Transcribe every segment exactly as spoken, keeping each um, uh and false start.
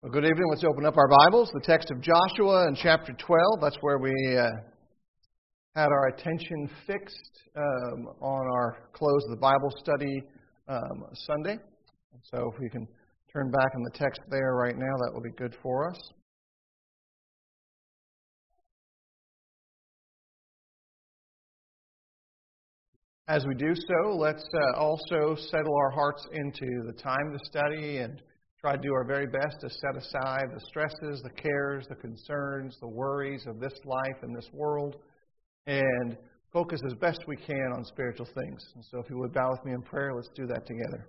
Well, good evening. Let's open up our Bibles. The text of Joshua in chapter twelve. That's where we uh, had our attention fixed um, on our close of the Bible study um, Sunday. So if we can turn back in the text there right now, that will be good for us. As we do so, let's uh, also settle our hearts into the time to study and try to do our very best to set aside the stresses, the cares, the concerns, the worries of this life and this world, and focus as best we can on spiritual things. And so if you would bow with me in prayer, let's do that together.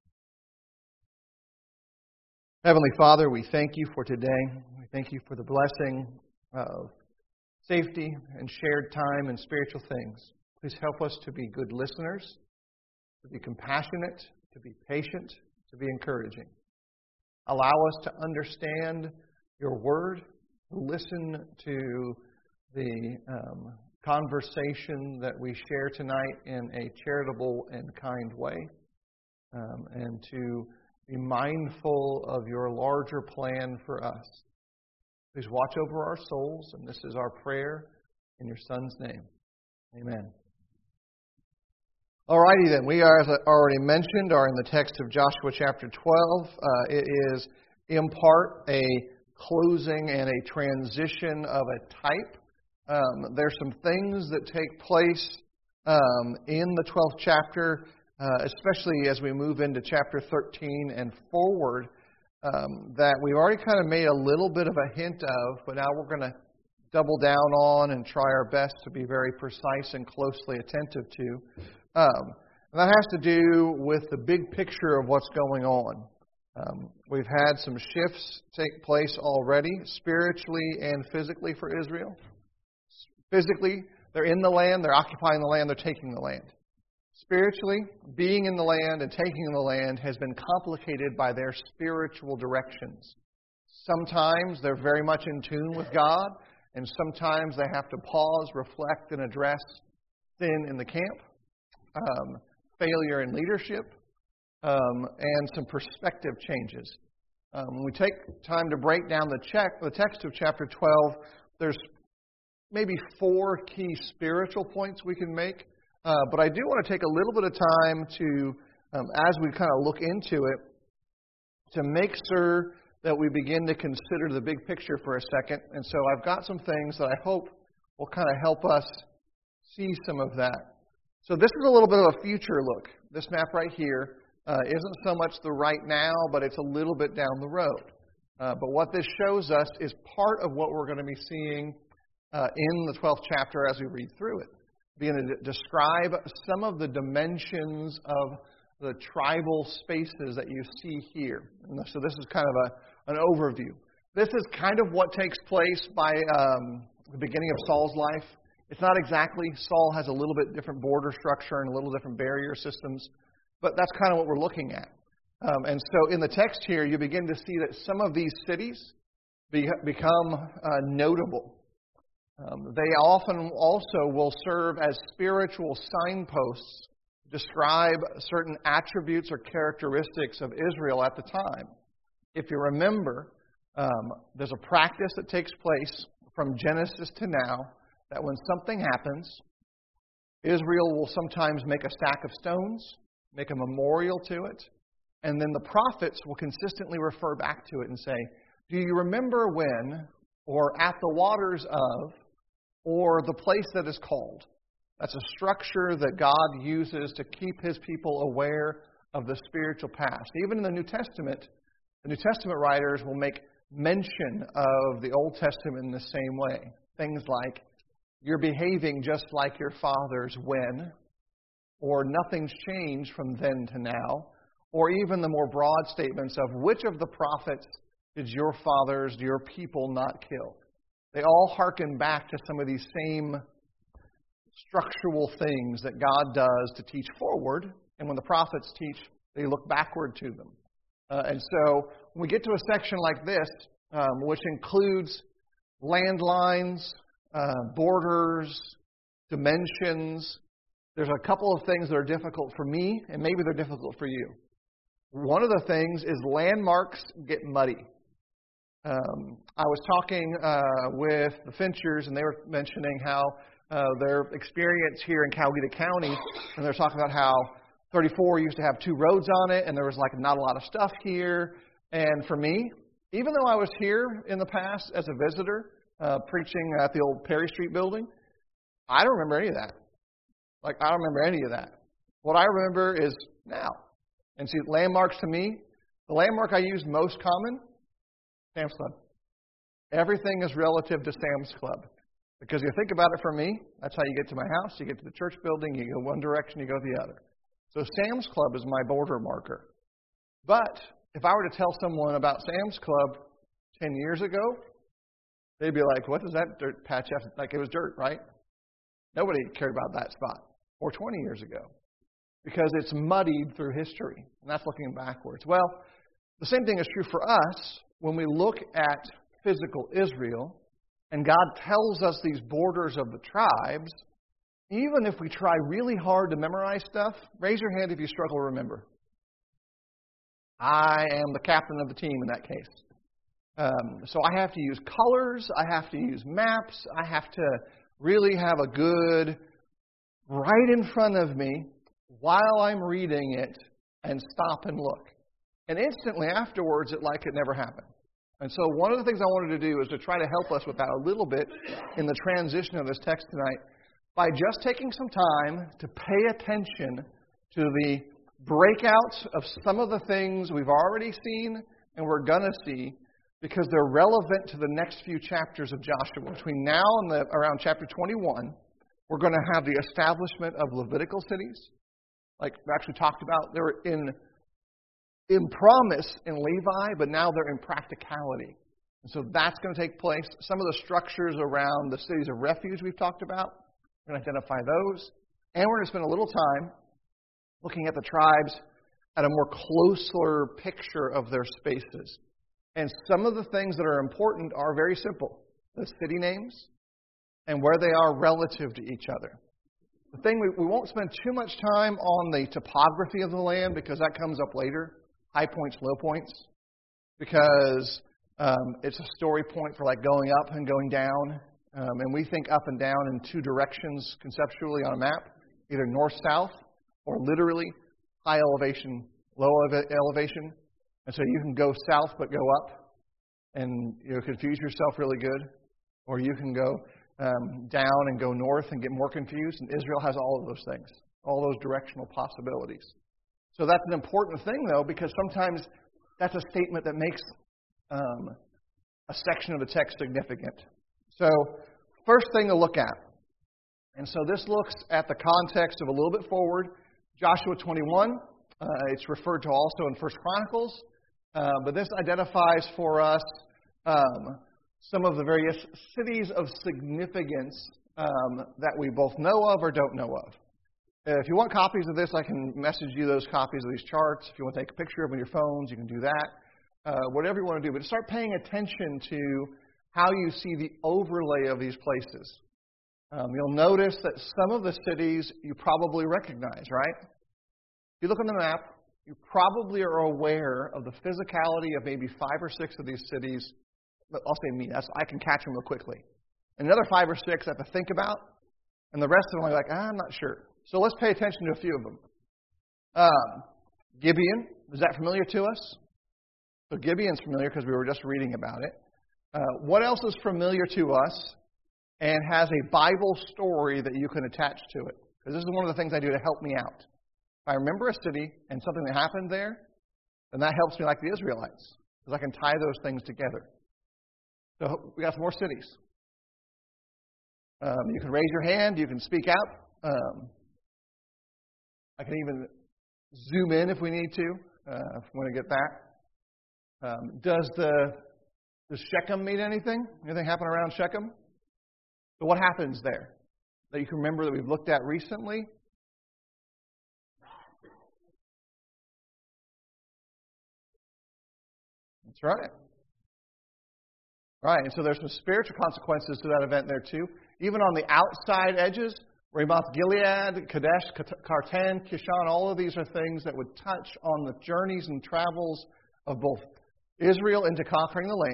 Heavenly Father, we thank you for today. We thank you for the blessing of safety and shared time and spiritual things. Please help us to be good listeners, to be compassionate, to be patient, to be encouraging. Allow us to understand your word, listen to the um, conversation that we share tonight in a charitable and kind way, um, and to be mindful of your larger plan for us. Please watch over our souls, and this is our prayer in your Son's name. Amen. Alrighty then, we are, as I already mentioned, are in the text of Joshua chapter twelve. Uh, it is in part a closing and a transition of a type. Um, there's some things that take place um, in the twelfth chapter, uh, especially as we move into chapter thirteen and forward, um, that we've already kind of made a little bit of a hint of, but now we're going to double down on and try our best to be very precise and closely attentive to. Um, and that has to do with the big picture of what's going on. Um, we've had some shifts take place already, spiritually and physically for Israel. Physically, they're in the land, they're occupying the land, they're taking the land. Spiritually, being in the land and taking the land has been complicated by their spiritual directions. Sometimes they're very much in tune with God, and sometimes they have to pause, reflect, and address sin in the camp. Um, failure in leadership, um, and some perspective changes. Um, when we take time to break down the, check, the text of chapter twelve, there's maybe four key spiritual points we can make, uh, but I do want to take a little bit of time to, um, as we kind of look into it, to make sure that we begin to consider the big picture for a second. And so I've got some things that I hope will kind of help us see some of that. So this is a little bit of a future look. This map right here uh, isn't so much the right now, but it's a little bit down the road. Uh, but what this shows us is part of what we're going to be seeing uh, in the twelfth chapter as we read through it. We're going to describe some of the dimensions of the tribal spaces that you see here. And so this is kind of a, an overview. This is kind of what takes place by um, the beginning of Saul's life. It's not exactly. Saul has a little bit different border structure and a little different barrier systems, but that's kind of what we're looking at. Um, and so in the text here, you begin to see that some of these cities be, become uh, notable. Um, they often also will serve as spiritual signposts to describe certain attributes or characteristics of Israel at the time. If you remember, um, there's a practice that takes place from Genesis to now, that when something happens, Israel will sometimes make a stack of stones, make a memorial to it, and then the prophets will consistently refer back to it and say, do you remember when, or at the waters of, or the place that is called? That's a structure that God uses to keep His people aware of the spiritual past. Even in the New Testament, the New Testament writers will make mention of the Old Testament in the same way. Things like, you're behaving just like your fathers when, or nothing's changed from then to now, or even the more broad statements of which of the prophets did your fathers, your people not kill? They all hearken back to some of these same structural things that God does to teach forward, and when the prophets teach, they look backward to them. Uh, and so when we get to a section like this, um, which includes landlines, Uh, borders, dimensions. There's a couple of things that are difficult for me, and maybe they're difficult for you. One of the things is landmarks get muddy. Um, I was talking uh, with the Finchers, and they were mentioning how uh, their experience here in Coweta County, and they're talking about how thirty-four used to have two roads on it, and there was like not a lot of stuff here. And for me, even though I was here in the past as a visitor, uh, preaching at the old Perry Street building, I don't remember any of that. Like, I don't remember any of that. What I remember is now. And see, landmarks to me, the landmark I use most common, Sam's Club. Everything is relative to Sam's Club. Because you think about it for me, that's how you get to my house, you get to the church building, you go one direction, you go the other. So Sam's Club is my border marker. But if I were to tell someone about Sam's Club ten years ago, they'd be like, what does that dirt patch have? Like, it was dirt, right? Nobody cared about that spot. Or twenty years ago. Because it's muddied through history. And that's looking backwards. Well, the same thing is true for us when we look at physical Israel, and God tells us these borders of the tribes. Even if we try really hard to memorize stuff, raise your hand if you struggle to remember. I am the captain of the team in that case. Um, so I have to use colors, I have to use maps, I have to really have a good right in front of me while I'm reading it and stop and look. And instantly afterwards, it like it never happened. And so one of the things I wanted to do is to try to help us with that a little bit in the transition of this text tonight by just taking some time to pay attention to the breakouts of some of the things we've already seen and we're going to see because they're relevant to the next few chapters of Joshua. Between now and the, around chapter twenty-one, we're going to have the establishment of Levitical cities. Like we actually talked about, they were in, in promise in Levi, but now they're in practicality. And so that's going to take place. Some of the structures around the cities of refuge we've talked about, we're going to identify those. And we're going to spend a little time looking at the tribes at a more closer picture of their spaces. And some of the things that are important are very simple. The city names and where they are relative to each other. The thing, we, we won't spend too much time on the topography of the land because that comes up later. High points, low points. Because um, it's a story point for like going up and going down. Um, and we think up and down in two directions conceptually on a map. Either north-south or literally high elevation, low elevation. And so you can go south but go up and you know, confuse yourself really good. Or you can go um, down and go north and get more confused. And Israel has all of those things, all those directional possibilities. So that's an important thing, though, because sometimes that's a statement that makes um, a section of the text significant. So first thing to look at. And so this looks at the context of a little bit forward. Joshua twenty-one. Uh, it's referred to also in First Chronicles. Uh, but this identifies for us um, some of the various cities of significance um, that we both know of or don't know of. Uh, if you want copies of this, I can message you those copies of these charts. If you want to take a picture of them on your phones, you can do that. Uh, whatever you want to do. But start paying attention to how you see the overlay of these places. Um, you'll notice that some of the cities you probably recognize, right? If you look on the map, you probably are aware of the physicality of maybe five or six of these cities. I'll say me, that's, I can catch them real quickly. And another five or six I have to think about, and the rest of them are like, ah, I'm not sure. So let's pay attention to a few of them. Um, Gibeon, is that familiar to us? So Gibeon's familiar because we were just reading about it. Uh, what else is familiar to us and has a Bible story that you can attach to it? Because this is one of the things I do to help me out. If I remember a city and something that happened there, then that helps me like the Israelites. Because I can tie those things together. So we got some more cities. Um, you can raise your hand. You can speak out. Um, I can even zoom in if we need to. Uh, if we want to get that. Um, does the does Shechem mean anything? Anything happen around Shechem? So what happens there that you can remember that we've looked at recently? That's right. Right, and so there's some spiritual consequences to that event there too. Even on the outside edges, Ramoth Gilead, Kadesh, Kartan, Kishon, all of these are things that would touch on the journeys and travels of both Israel into conquering the land,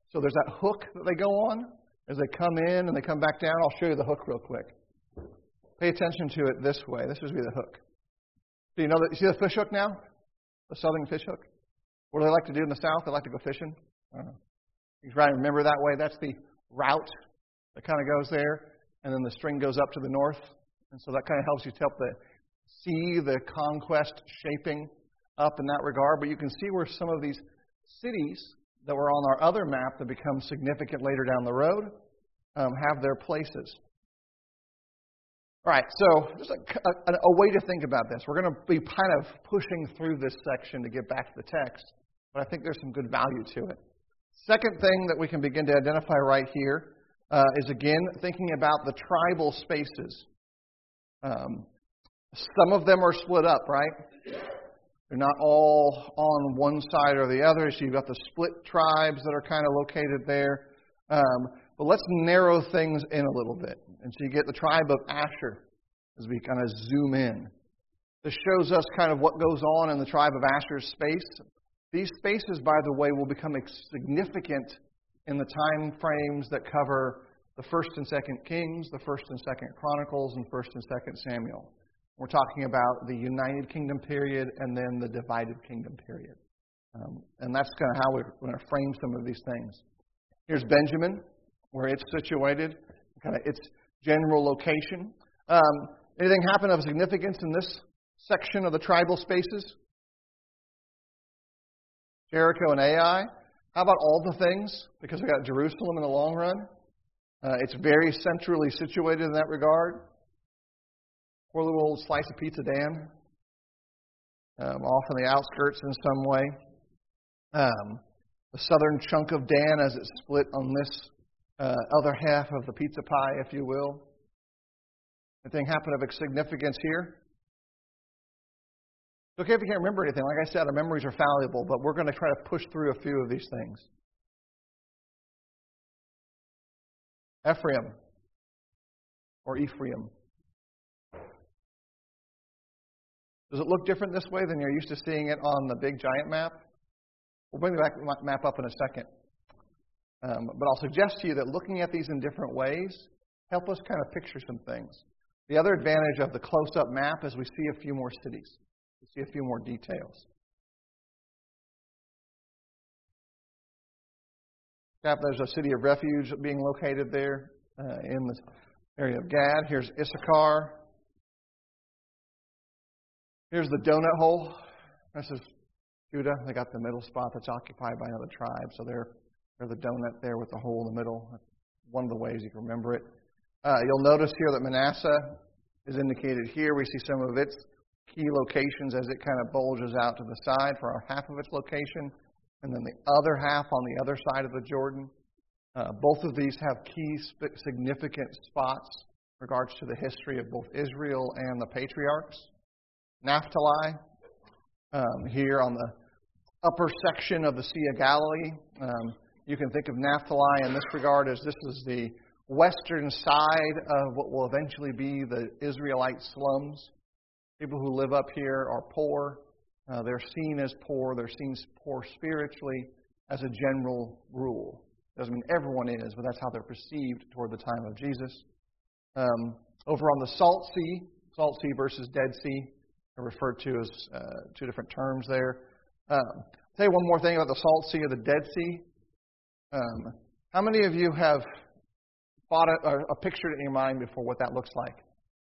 So there's that hook that they go on as they come in and they come back down. I'll show you the hook real quick. Pay attention to it this way. This would be the hook. So you know that, you see the fish hook now? The southern fish hook? What do they like to do in the south? They like to go fishing. I don't know. You try to remember that way. That's the route that kind of goes there. And then the string goes up to the north. And so that kind of helps you help the, see the conquest shaping up in that regard. But you can see where some of these cities that were on our other map that become significant later down the road um, have their places. All right, so just a, a, a way to think about this. We're going to be kind of pushing through this section to get back to the text, but I think there's some good value to it. Second thing that we can begin to identify right here uh, is, again, thinking about the tribal spaces. Um, some of them are split up, right? They're not all on one side or the other. So you've got the split tribes that are kind of located there. Um, but let's narrow things in a little bit. And so you get the tribe of Asher as we kind of zoom in. This shows us kind of what goes on in the tribe of Asher's space. These spaces, by the way, will become significant in the time frames that cover the First and Second Kings, the First and Second Chronicles, and First and Second Samuel. We're talking about the United Kingdom period and then the Divided Kingdom period. Um, and that's kind of how we're going to frame some of these things. Here's Benjamin, where it's situated, kind of its general location. Um, anything happen of significance in this section of the tribal spaces? Jericho and Ai. How about all the things? Because we've got Jerusalem in the long run. Uh, it's very centrally situated in that regard. Poor little old slice of pizza Dan. Um, off on the outskirts in some way. Um, the southern chunk of Dan as it's split on this uh, other half of the pizza pie, if you will. Anything happen of significance here? It's okay if you can't remember anything. Like I said, our memories are fallible, but we're going to try to push through a few of these things. Ephraim or Ephraim. Does it look different this way than you're used to seeing it on the big giant map? We'll bring the back map up in a second. Um, but I'll suggest to you that looking at these in different ways help us kind of picture some things. The other advantage of the close-up map is we see a few more cities. We see a few more details. There's a city of refuge being located there uh, in the area of Gad. Here's Issachar. Here's the donut hole. This is Judah. They got the middle spot that's occupied by another tribe. So they're, they're the donut there with the hole in the middle. That's one of the ways you can remember it. Uh, you'll notice here that Manasseh is indicated here. We see some of its key locations as it kind of bulges out to the side for our half of its location. And then the other half on the other side of the Jordan. Uh, both of these have key sp- significant spots in regards to the history of both Israel and the patriarchs. Naphtali, um, here on the upper section of the Sea of Galilee. Um, you can think of Naphtali in this regard as this is the western side of what will eventually be the Israelite slums. People who live up here are poor. Uh, they're seen as poor. They're seen poor spiritually as a general rule. Doesn't mean everyone is, but that's how they're perceived toward the time of Jesus. Um, over on the Salt Sea, Salt Sea versus Dead Sea, are referred to as uh, two different terms there. Um, I'll tell you one more thing about the Salt Sea or the Dead Sea. Um, how many of you have thought it, or, or pictured it in your mind before what that looks like?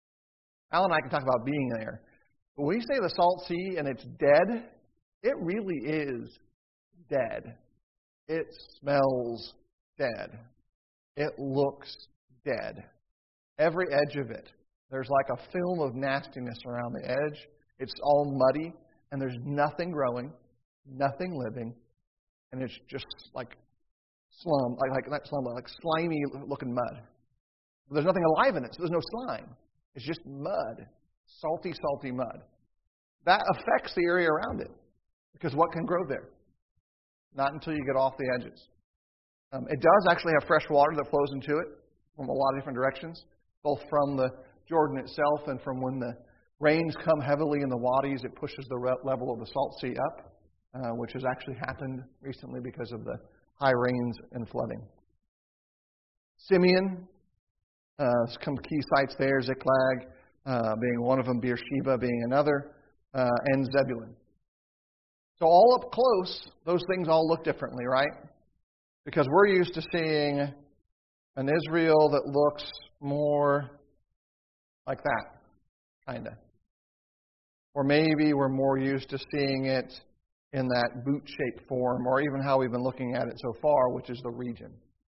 Al and I can talk about being there. But when you say the Salt Sea and it's dead, it really is dead. It smells dead. It looks dead. Every edge of it. There's like a film of nastiness around the edge. It's all muddy, and there's nothing growing, nothing living, and it's just like slum, like, like not slum, like slimy looking mud. There's nothing alive in it, so there's no slime. It's just mud. Salty, salty mud. That affects the area around it. Because what can grow there? Not until you get off the edges. Um, it does actually have fresh water that flows into it from a lot of different directions, both from the Jordan itself and from when the rains come heavily in the wadis, it pushes the re- level of the Salt Sea up, uh, which has actually happened recently because of the high rains and flooding. Simeon, uh, some key sites there, Ziklag uh, being one of them, Beersheba being another, uh, and Zebulun. So all up close, those things all look differently, right? Because we're used to seeing an Israel that looks more like that, kind of. Or maybe we're more used to seeing it in that boot-shaped form, or even how we've been looking at it so far, which is the region.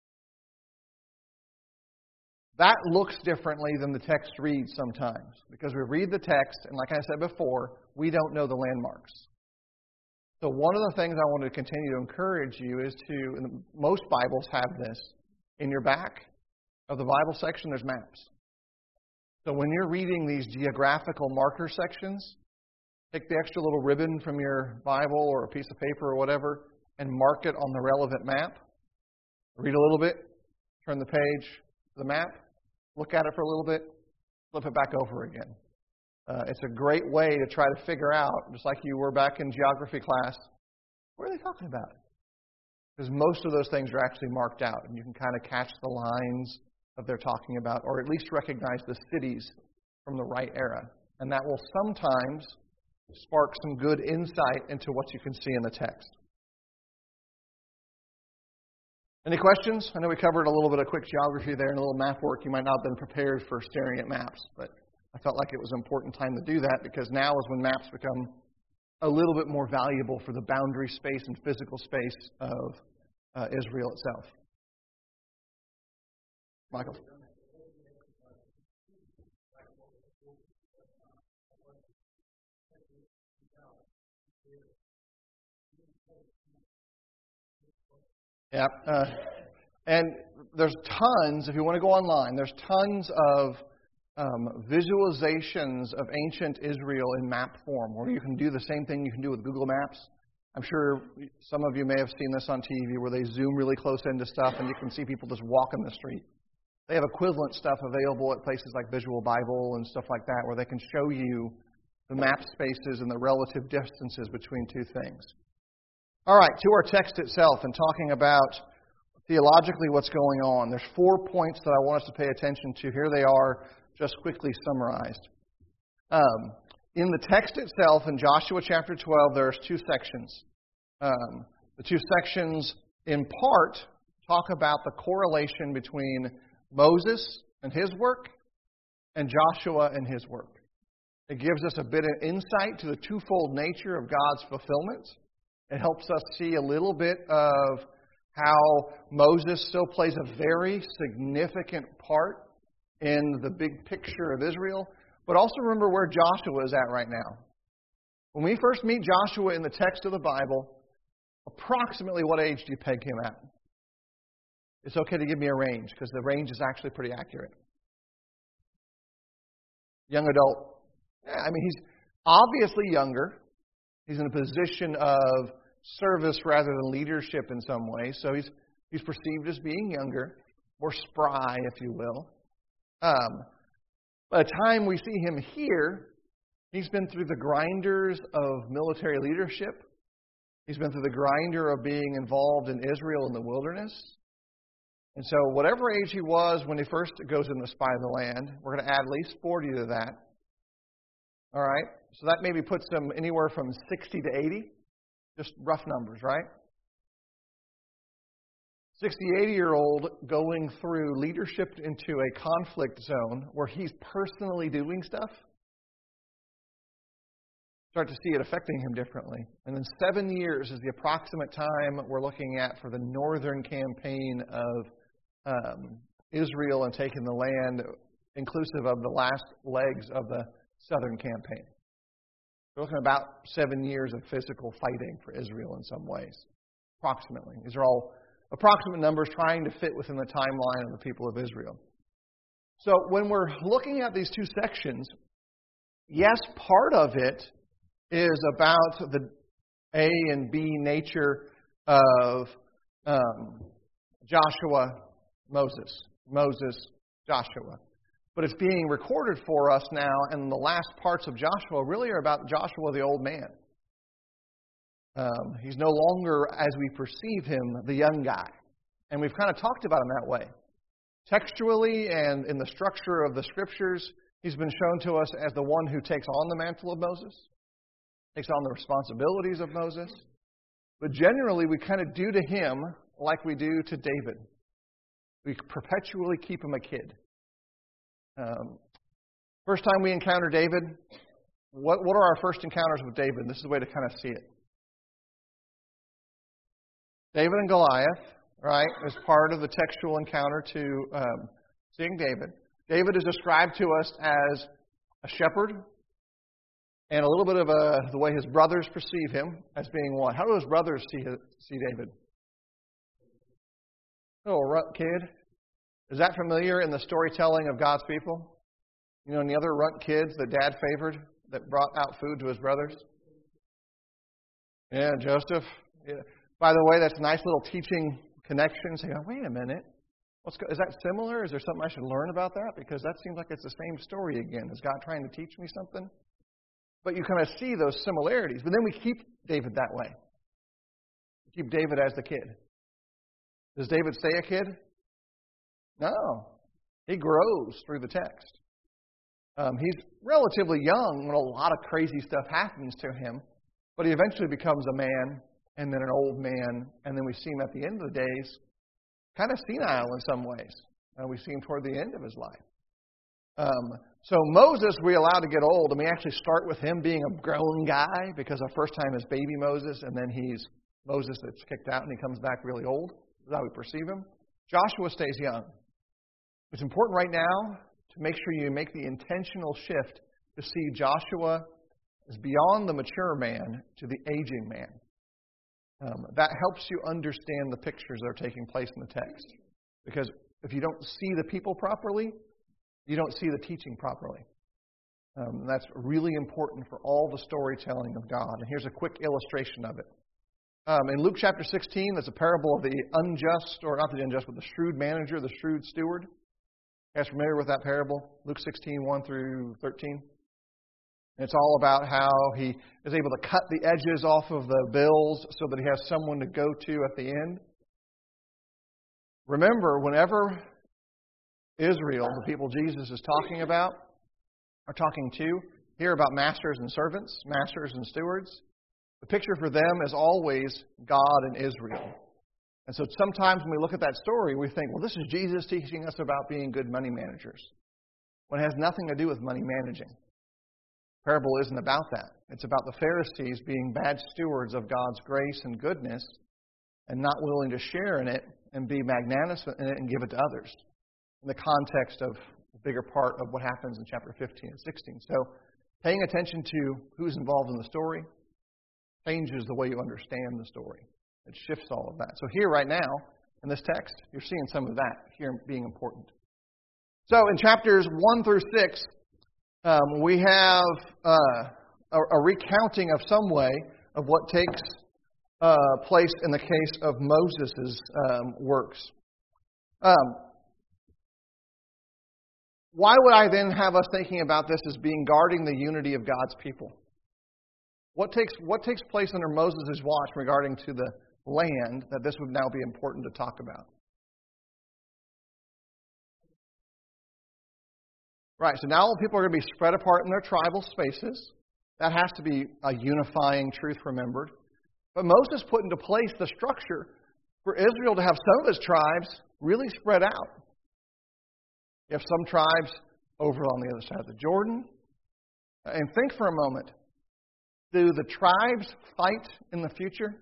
That looks differently than the text reads sometimes, because we read the text, and like I said before, we don't know the landmarks. So one of the things I want to continue to encourage you is to, and most Bibles have this, in your back of the Bible section, there's maps. So when you're reading these geographical marker sections, take the extra little ribbon from your Bible or a piece of paper or whatever and mark it on the relevant map. Read a little bit, turn the page to the map, look at it for a little bit, flip it back over again. Uh, it's a great way to try to figure out, just like you were back in geography class, what are they talking about? Because most of those things are actually marked out, and you can kind of catch the lines that they're talking about, or at least recognize the cities from the right era. And that will sometimes spark some good insight into what you can see in the text. Any questions? I know we covered a little bit of quick geography there and a little map work. You might not have been prepared for staring at maps, but I felt like it was an important time to do that, because now is when maps become a little bit more valuable for the boundary space and physical space of uh, Israel itself. Michael? Yeah. Uh, and there's tons, if you want to go online, there's tons of um, visualizations of ancient Israel in map form, where you can do the same thing you can do with Google Maps. I'm sure some of you may have seen this on T V, where they zoom really close into stuff and you can see people just walking the street. They have equivalent stuff available at places like Visual Bible and stuff like that, where they can show you the map spaces and the relative distances between two things. All right, to our text itself and talking about theologically what's going on. There's four points that I want us to pay attention to. Here they are, just quickly summarized. Um, in the text itself, in Joshua chapter twelve, there's two sections. Um, the two sections, in part, talk about the correlation between Moses and his work and Joshua and his work. It gives us a bit of insight to the twofold nature of God's fulfillment. It helps us see a little bit of how Moses still plays a very significant part in the big picture of Israel. But also remember where Joshua is at right now. When we first meet Joshua in the text of the Bible, approximately what age do you peg him at? It's okay to give me a range, because the range is actually pretty accurate. Young adult. Yeah, I mean, he's obviously younger. He's in a position of service rather than leadership in some ways. So he's he's perceived as being younger, more spry, if you will. Um, by the time we see him here, he's been through the grinders of military leadership. He's been through the grinder of being involved in Israel in the wilderness. And so whatever age he was when he first goes in to spy the land, we're going to add at least forty to that. All right? So that maybe puts him anywhere from sixty to eighty. Just rough numbers, right? sixty, eighty-year-old going through leadership into a conflict zone where he's personally doing stuff. Start to see it affecting him differently. And then seven years is the approximate time we're looking at for the northern campaign of um, Israel and taking the land, inclusive of the last legs of the southern campaign. We're looking at about seven years of physical fighting for Israel in some ways, approximately. These are all approximate numbers trying to fit within the timeline of the people of Israel. So when we're looking at these two sections, yes, part of it is about the A and B nature of um, Joshua, Moses, Moses, Joshua. But it's being recorded for us now, and the last parts of Joshua really are about Joshua the old man. Um, he's no longer, as we perceive him, the young guy. And we've kind of talked about him that way. Textually and in the structure of the Scriptures, he's been shown to us as the one who takes on the mantle of Moses, takes on the responsibilities of Moses. But generally, we kind of do to him like we do to David. We perpetually keep him a kid. Um, first time we encounter David, what, what are our first encounters with David? This is the way to kind of see it. David and Goliath, right, is part of the textual encounter to um, seeing David. David is described to us as a shepherd, and a little bit of a, the way his brothers perceive him as being what? How do his brothers see, see David? Little runt kid. Is that familiar in the storytelling of God's people? You know, any other runt kids that Dad favored that brought out food to his brothers? Yeah, Joseph. Yeah. By the way, that's a nice little teaching connection. So you go, wait a minute. What's, is that similar? Is there something I should learn about that? Because that seems like it's the same story again. Is God trying to teach me something? But you kind of see those similarities. But then we keep David that way. We keep David as the kid. Does David stay a kid? No. He grows through the text. Um, he's relatively young when a lot of crazy stuff happens to him. But he eventually becomes a man, and then an old man, and then we see him at the end of the days, kind of senile in some ways. Uh, we see him toward the end of his life. Um, so Moses, we allow to get old, and we actually start with him being a grown guy, because our first time is baby Moses, and then he's Moses that's kicked out, and he comes back really old. That's how we perceive him. Joshua stays young. It's important right now to make sure you make the intentional shift to see Joshua as beyond the mature man to the aging man. Um, that helps you understand the pictures that are taking place in the text. Because if you don't see the people properly, you don't see the teaching properly. Um, and that's really important for all the storytelling of God. And here's a quick illustration of it. Um, in Luke chapter sixteen, there's a parable of the unjust, or not the unjust, but the shrewd manager, the shrewd steward. You guys familiar with that parable? Luke sixteen, one through thirteen. And it's all about how he is able to cut the edges off of the bills so that he has someone to go to at the end. Remember, whenever Israel, the people Jesus is talking about, are talking to, here about masters and servants, masters and stewards, the picture for them is always God and Israel. And so sometimes when we look at that story, we think, well, this is Jesus teaching us about being good money managers, when it has nothing to do with money managing. The parable isn't about that. It's about the Pharisees being bad stewards of God's grace and goodness and not willing to share in it and be magnanimous in it and give it to others, in the context of the bigger part of what happens in chapter fifteen and sixteen. So paying attention to who's involved in the story changes the way you understand the story. It shifts all of that. So here right now, in this text, you're seeing some of that here being important. So in chapters one through six, um, we have uh, a, a recounting of some way of what takes uh, place in the case of Moses' um, works. Um, why would I then have us thinking about this as being guarding the unity of God's people? What takes what takes place under Moses' watch regarding to the land that this would now be important to talk about? Right, so now people are going to be spread apart in their tribal spaces. That has to be a unifying truth remembered. But Moses put into place the structure for Israel to have some of its tribes really spread out. You have some tribes over on the other side of the Jordan. And think for a moment. Do the tribes fight in the future?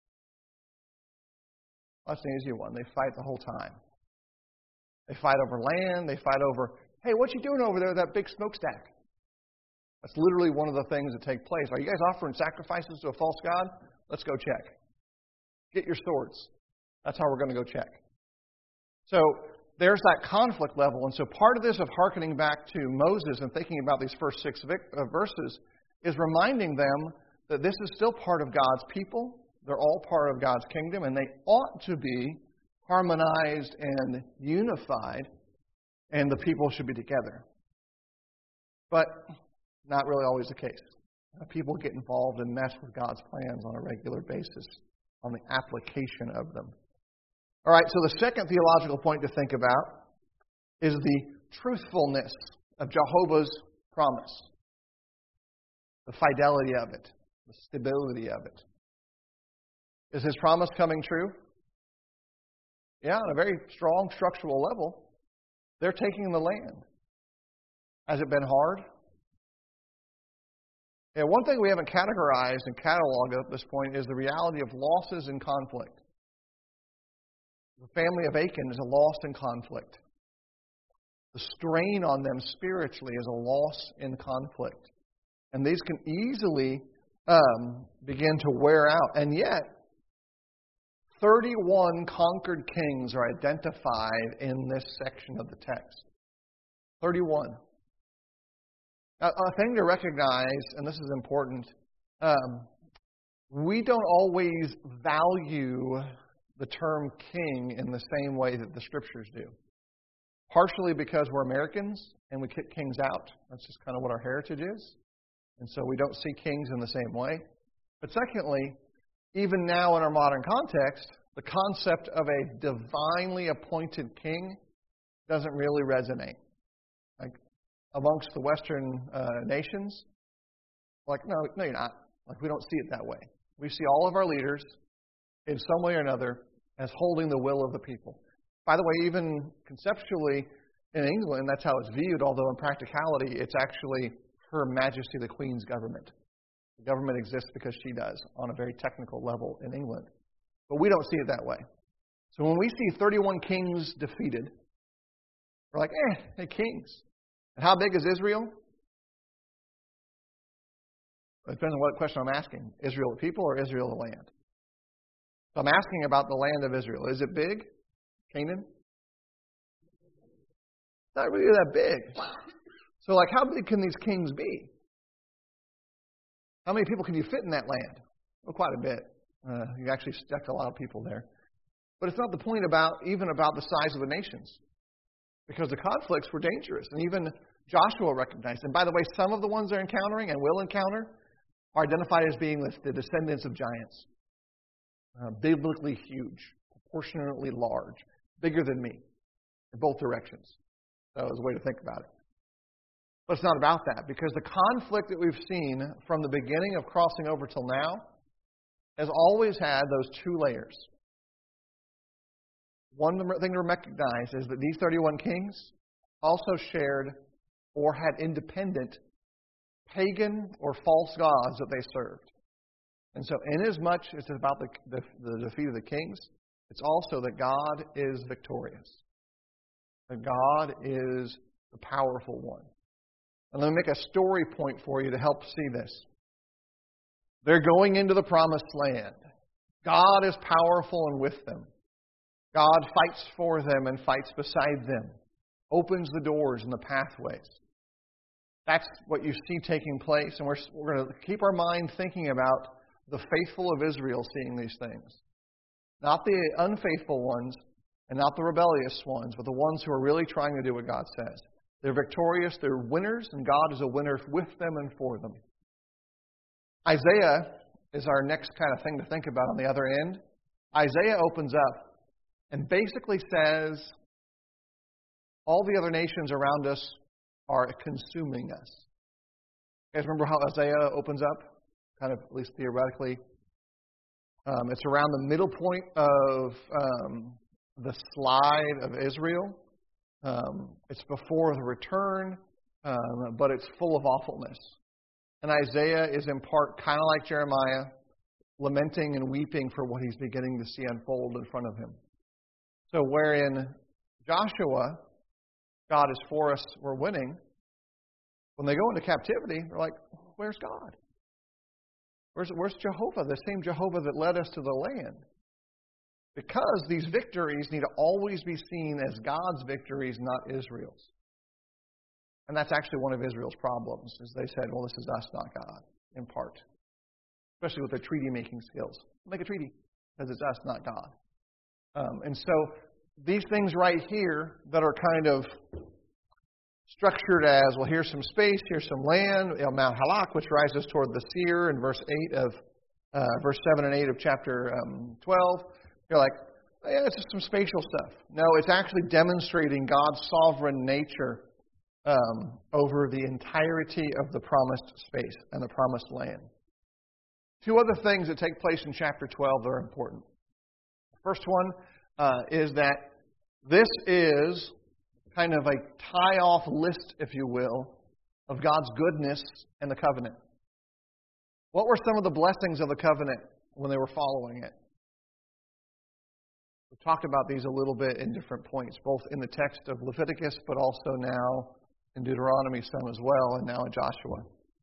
That's an easy one. They fight the whole time. They fight over land. They fight over, hey, what you doing over there with that big smokestack? That's literally one of the things that take place. Are you guys offering sacrifices to a false god? Let's go check. Get your swords. That's how we're going to go check. So there's that conflict level. And so part of this of hearkening back to Moses and thinking about these first six verses is reminding them that this is still part of God's people. They're all part of God's kingdom, and they ought to be harmonized and unified, and the people should be together. But not really always the case. people get involved and mess with God's plans on a regular basis, on the application of them. All right, so the second theological point to think about is the truthfulness of Jehovah's promise, the fidelity of it, the stability of it. Is His promise coming true? Yeah, on a very strong structural level. They're taking the land. Has it been hard? Yeah, one thing we haven't categorized and cataloged at this point is the reality of losses and conflict. The family of Achan is a loss in conflict. The strain on them spiritually is a loss in conflict. And these can easily um, begin to wear out. And yet, thirty-one conquered kings are identified in this section of the text. thirty-one. Now, a thing to recognize, and this is important, um, we don't always value the term king in the same way that the Scriptures do. Partially because we're Americans and we kick kings out. That's just kind of what our heritage is. And so we don't see kings in the same way. But secondly, even now in our modern context, the concept of a divinely appointed king doesn't really resonate. Like amongst the Western uh, nations, like, no, no, you're not. Like, we don't see it that way. We see all of our leaders, in some way or another, as holding the will of the people. By the way, even conceptually in England, that's how it's viewed, although in practicality, it's actually Her Majesty the Queen's government. The government exists because she does, on a very technical level in England. But we don't see it that way. So when we see thirty-one kings defeated, we're like, eh, hey, kings. And how big is Israel? It depends on what question I'm asking. Israel the people or Israel the land? So I'm asking about the land of Israel. Is it big? Canaan? Not really that big. So, like, how big can these kings be? How many people can you fit in that land? Well, quite a bit. Uh, you actually stuck a lot of people there. But it's not the point about even about the size of the nations. Because the conflicts were dangerous. And even Joshua recognized. And by the way, some of the ones they're encountering and will encounter are identified as being the descendants of giants. Uh, biblically huge. Proportionately large. Bigger than me. In both directions. That was a way to think about it. But it's not about that, because the conflict that we've seen from the beginning of crossing over till now has always had those two layers. One thing to recognize is that these thirty-one kings also shared or had independent pagan or false gods that they served. And so inasmuch as it's about the, the, the defeat of the kings, it's also that God is victorious. That God is the powerful one. And let me make a story point for you to help see this. They're going into the promised land. God is powerful and with them. God fights for them and fights beside them. Opens the doors and the pathways. That's what you see taking place. And we're, we're going to keep our mind thinking about the faithful of Israel seeing these things. Not the unfaithful ones and not the rebellious ones, but the ones who are really trying to do what God says. They're victorious, they're winners, and God is a winner with them and for them. Isaiah is our next kind of thing to think about on the other end. Isaiah opens up and basically says, all the other nations around us are consuming us. You guys remember how Isaiah opens up? Kind of, at least theoretically. Um, it's around the middle point of um, the slide of Israel. Um, it's before the return, um, but it's full of awfulness. And Isaiah is in part kind of like Jeremiah, lamenting and weeping for what he's beginning to see unfold in front of him. So wherein Joshua, God is for us, we're winning. When they go into captivity, they're like, where's God? Where's, where's Jehovah, the same Jehovah that led us to the land? Because these victories need to always be seen as God's victories, not Israel's. And that's actually one of Israel's problems, is they said, well, this is us, not God, in part. Especially with their treaty-making skills. Make a treaty, because it's us, not God. Um, and so, these things right here that are kind of structured as, well, here's some space, here's some land, you know, Mount Halak, which rises toward the seer in verse eight of uh, verse seven and eight of chapter um, twelve. You're like, yeah, it's just some spatial stuff. No, it's actually demonstrating God's sovereign nature um, over the entirety of the promised space and the promised land. Two other things that take place in chapter twelve that are important. The first one uh, is that this is kind of a tie-off list, if you will, of God's goodness and the covenant. What were some of the blessings of the covenant when they were following it? We've talked about these a little bit in different points, both in the text of Leviticus, but also now in Deuteronomy some as well, and now in Joshua.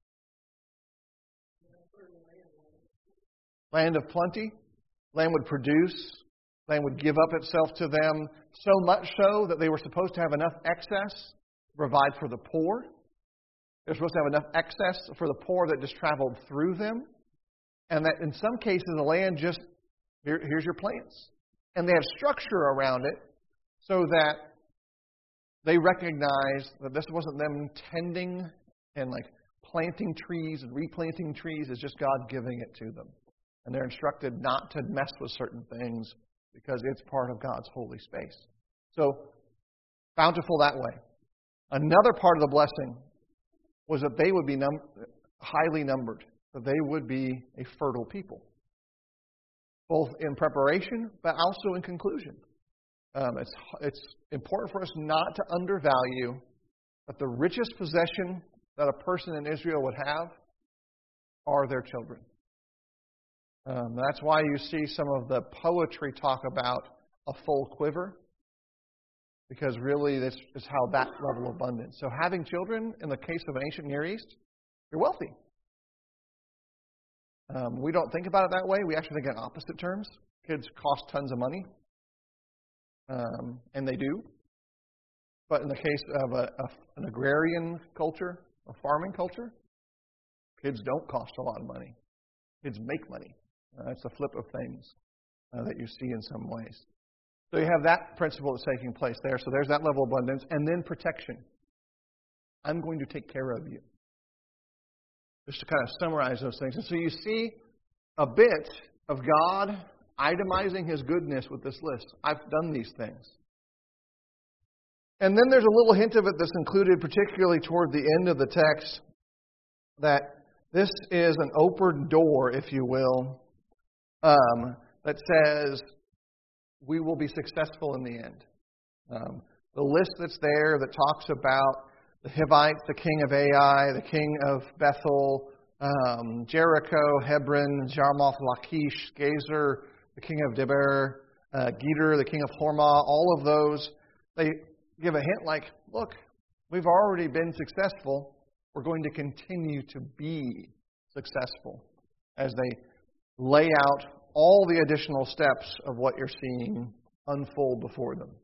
Land of plenty. Land would produce. Land would give up itself to them, so much so that they were supposed to have enough excess to provide for the poor. They were supposed to have enough excess for the poor that just traveled through them. And that in some cases the land just, here, here's your plants. And they have structure around it so that they recognize that this wasn't them tending and like planting trees and replanting trees. It's just God giving it to them. And they're instructed not to mess with certain things because it's part of God's holy space. So, bountiful that way. Another part of the blessing was that they would be num- highly numbered, that they would be a fertile people, both in preparation but also in conclusion. Um, it's, it's important for us not to undervalue that the richest possession that a person in Israel would have are their children. Um, that's why you see some of the poetry talk about a full quiver, because really this is how that level of abundance. So having children, in the case of an ancient Near East, you're wealthy. Um, we don't think about it that way. We actually think in opposite terms. Kids cost tons of money, um, and they do. But in the case of a, a, an agrarian culture, a farming culture, kids don't cost a lot of money. Kids make money. Uh, that's the flip of things uh, that you see in some ways. So you have that principle that's taking place there. So there's that level of abundance. And then protection. I'm going to take care of you. Just to kind of summarize those things. And so you see a bit of God itemizing His goodness with this list. I've done these things. And then there's a little hint of it that's included, particularly toward the end of the text, that this is an open door, if you will, um, that says we will be successful in the end. Um, the list that's there that talks about the Hivites, the king of Ai, the king of Bethel, um, Jericho, Hebron, Jarmuth, Lachish, Gezer, the king of Debir, uh, Geder, the king of Hormah, all of those, they give a hint like, look, we've already been successful. We're going to continue to be successful as they lay out all the additional steps of what you're seeing unfold before them.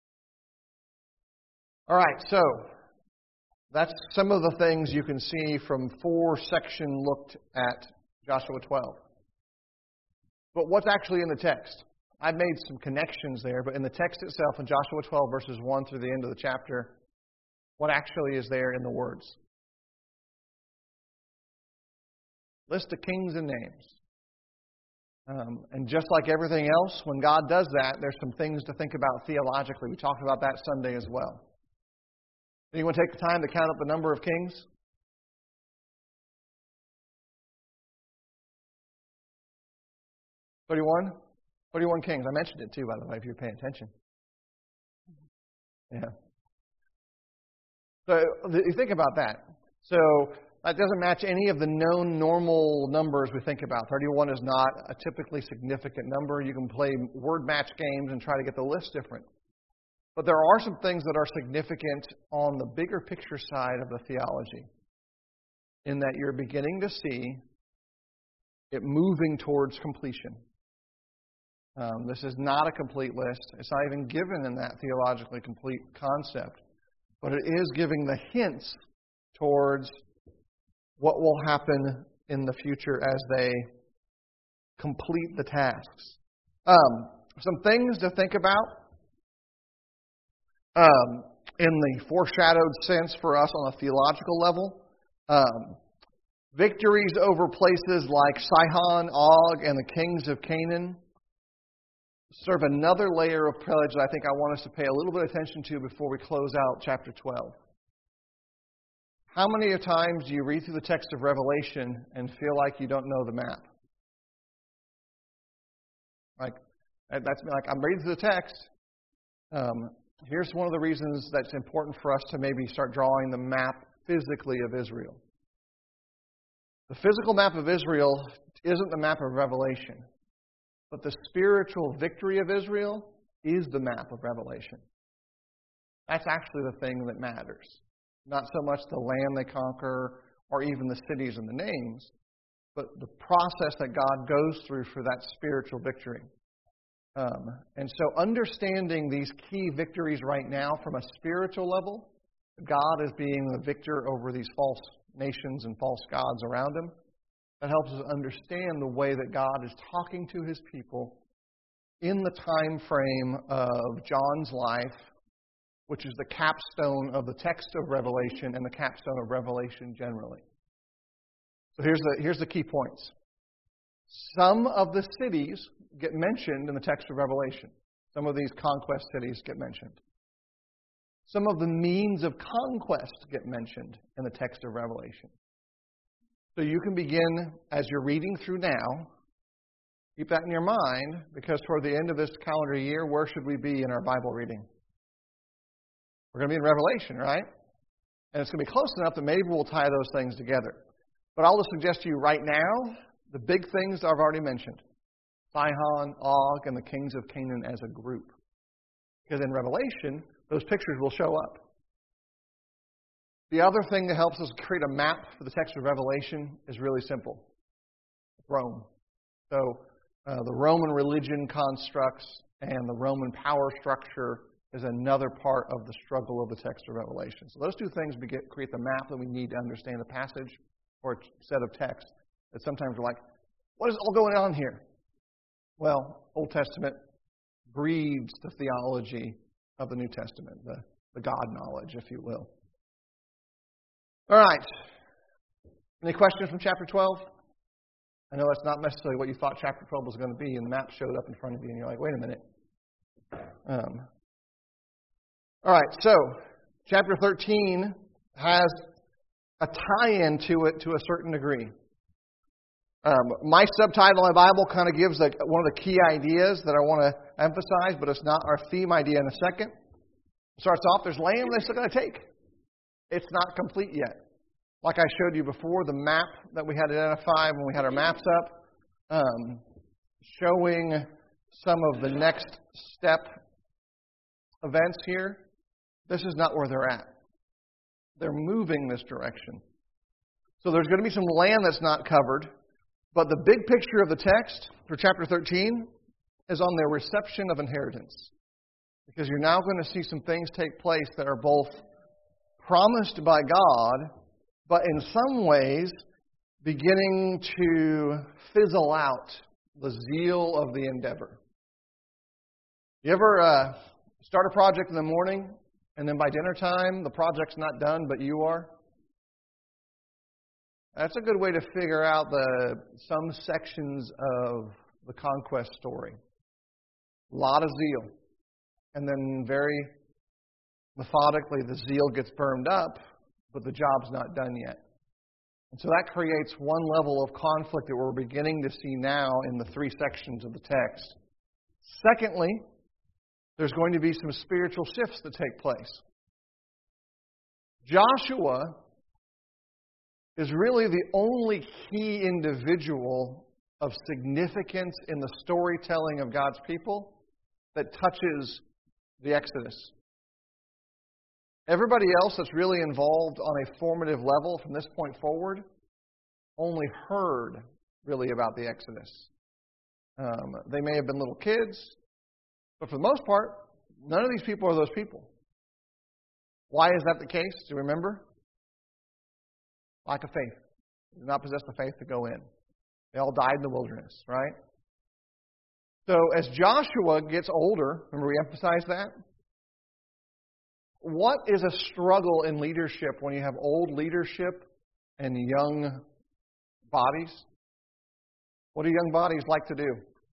All right, so that's some of the things you can see from four section looked at Joshua twelve. But what's actually in the text? I've made some connections there, but in the text itself, in Joshua twelve, verses one through the end of the chapter, what actually is there in the words? List of kings and names. Um, and just like everything else, when God does that, there's some things to think about theologically. We talked about that Sunday as well. Anyone take the time to count up the number of kings? thirty-one? thirty-one kings. I mentioned it too, by the way, if you're paying attention. Yeah. So you think about that. So that doesn't match any of the known normal numbers we think about. thirty-one is not a typically significant number. You can play word match games and try to get the list different. But there are some things that are significant on the bigger picture side of the theology, in that you're beginning to see it moving towards completion. Um, this is not a complete list. It's not even given in that theologically complete concept. But it is giving the hints towards what will happen in the future as they complete the tasks. Um, some things to think about. Um, in the foreshadowed sense for us on a theological level. Um, victories over places like Sihon, Og, and the kings of Canaan serve another layer of privilege that I think I want us to pay a little bit of attention to before we close out chapter twelve. How many times do you read through the text of Revelation and feel like you don't know the map? Like, that's like, I'm reading through the text. Um, here's one of the reasons that's important for us to maybe start drawing the map physically of Israel. The physical map of Israel isn't the map of Revelation, but the spiritual victory of Israel is the map of Revelation. That's actually the thing that matters. Not so much the land they conquer or even the cities and the names, but the process that God goes through for that spiritual victory. Um, and so understanding these key victories right now from a spiritual level, God as being the victor over these false nations and false gods around him, that helps us understand the way that God is talking to his people in the time frame of John's life, which is the capstone of the text of Revelation and the capstone of Revelation generally. So here's the, here's the key points. Some of the cities get mentioned in the text of Revelation. Some of these conquest cities get mentioned. Some of the means of conquest get mentioned in the text of Revelation. So you can begin, as you're reading through now, keep that in your mind, because toward the end of this calendar year, where should we be in our Bible reading? We're going to be in Revelation, right? And it's going to be close enough that maybe we'll tie those things together. But I'll just suggest to you right now, the big things I've already mentioned. Sihon, Og, and the kings of Canaan as a group. Because in Revelation, those pictures will show up. The other thing that helps us create a map for the text of Revelation is really simple. Rome. So uh, the Roman religion constructs and the Roman power structure is another part of the struggle of the text of Revelation. So those two things begin, create the map that we need to understand the passage or a set of text that sometimes we're like, what is all going on here? Well, Old Testament breeds the theology of the New Testament, the, the God knowledge, if you will. All right. Any questions from chapter twelve? I know that's not necessarily what you thought chapter twelve was going to be, and the map showed up in front of you, and you're like, wait a minute. Um, all right, so chapter thirteen has a tie-in to it to a certain degree. Um, my subtitle in my Bible kind of gives like one of the key ideas that I want to emphasize, but it's not our theme idea in a second. It starts off, there's land they're still going to take. It's not complete yet. Like I showed you before, the map that we had identified when we had our maps up, um, showing some of the next step events here. This is not where they're at. They're moving this direction. So there's going to be some land that's not covered. But the big picture of the text for chapter thirteen is on their reception of inheritance. Because you're now going to see some things take place that are both promised by God, but in some ways beginning to fizzle out the zeal of the endeavor. You ever uh, start a project in the morning, and then by dinner time, the project's not done, but you are? That's a good way to figure out the some sections of the conquest story. A lot of zeal. And then very methodically, the zeal gets burned up, but the job's not done yet. And so that creates one level of conflict that we're beginning to see now in the three sections of the text. Secondly, there's going to be some spiritual shifts that take place. Joshua is really the only key individual of significance in the storytelling of God's people that touches the Exodus. Everybody else that's really involved on a formative level from this point forward only heard really about the Exodus. Um, they may have been little kids, but for the most part, none of these people are those people. Why is that the case? Do you remember? Lack of faith. They did not possess the faith to go in. They all died in the wilderness, right? So as Joshua gets older, remember we emphasized that? what is a struggle in leadership when you have old leadership and young bodies? What do young bodies like to do?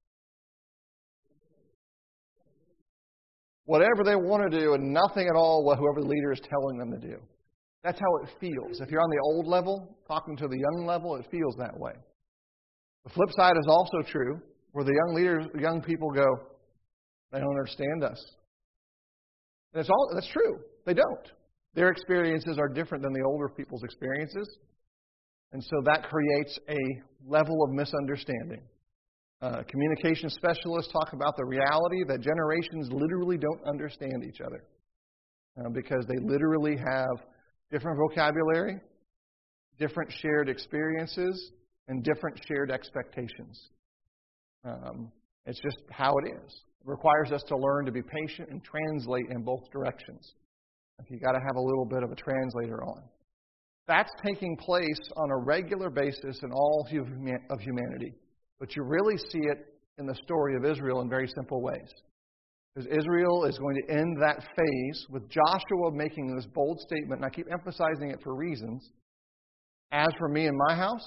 Whatever they want to do and nothing at all what whoever the leader is telling them to do. That's how it feels. If you're on the old level, talking to the young level, it feels that way. The flip side is also true, where the young leaders, the young people go, they don't understand us. And it's all, that's true. They don't. Their experiences are different than the older people's experiences. And so that creates a level of misunderstanding. Uh, communication specialists talk about the reality that generations literally don't understand each other uh, because they literally have different vocabulary, different shared experiences, and different shared expectations. Um, it's just how it is. It requires us to learn to be patient and translate in both directions. You've got to have a little bit of a translator on. That's taking place on a regular basis in all of humanity. But you really see it in the story of Israel in very simple ways. Because Israel is going to end that phase with Joshua making this bold statement, and I keep emphasizing it for reasons. As for me and my house,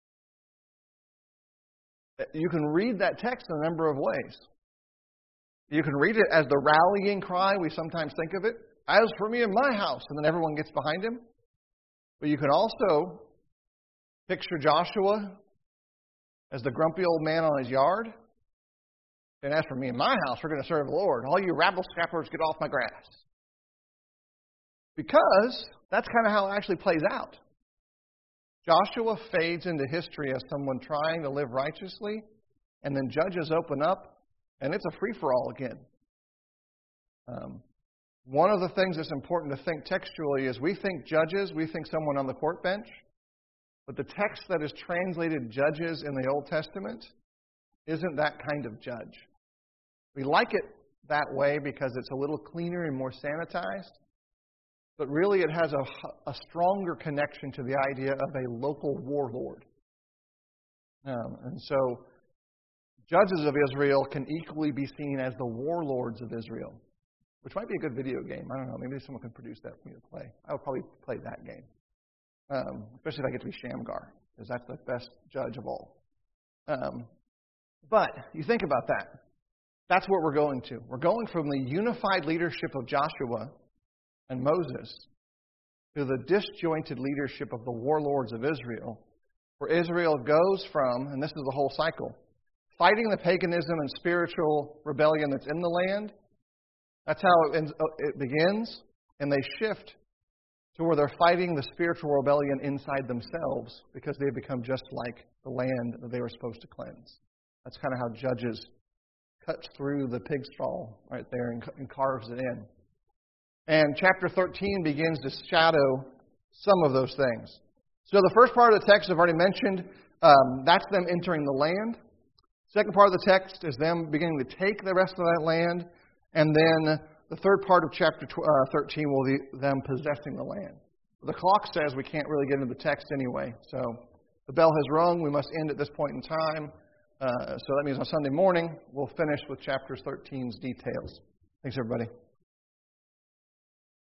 you can read that text in a number of ways. You can read it as the rallying cry, we sometimes think of it. As for me and my house, and then everyone gets behind him. But you can also picture Joshua as the grumpy old man on his yard. And as for me and my house, we're going to serve the Lord. All you rabble-scrappers, get off my grass. Because that's kind of how it actually plays out. Joshua fades into history as someone trying to live righteously, and then judges open up, and it's a free-for-all again. Um, one of the things that's important to think textually is we think judges, we think someone on the court bench. But the text that is translated judges in the Old Testament isn't that kind of judge. We like it that way because it's a little cleaner and more sanitized. But really it has a, a stronger connection to the idea of a local warlord. Um, and so judges of Israel can equally be seen as the warlords of Israel, which might be a good video game. I don't know. Maybe someone can produce that for me to play. I would probably play that game. Um, especially if I get to be Shamgar, because that's the best judge of all. Um, but you think about that. That's what we're going to. We're going from the unified leadership of Joshua and Moses to the disjointed leadership of the warlords of Israel, where Israel goes from, and this is the whole cycle, fighting the paganism and spiritual rebellion that's in the land. That's how it, ends, it begins, and they shift to where they're fighting the spiritual rebellion inside themselves because they've become just like the land that they were supposed to cleanse. That's kind of how Judges cuts through the pig stall right there and, and carves it in. And chapter thirteen begins to shadow some of those things. So the first part of the text I've already mentioned, um, that's them entering the land. Second part of the text is them beginning to take the rest of that land. And then the third part of chapter thirteen will be them possessing the land. The clock says we can't really get into the text anyway. So the bell has rung. We must end at this point in time. Uh, so that means on Sunday morning, we'll finish with chapter thirteen's details. Thanks, everybody.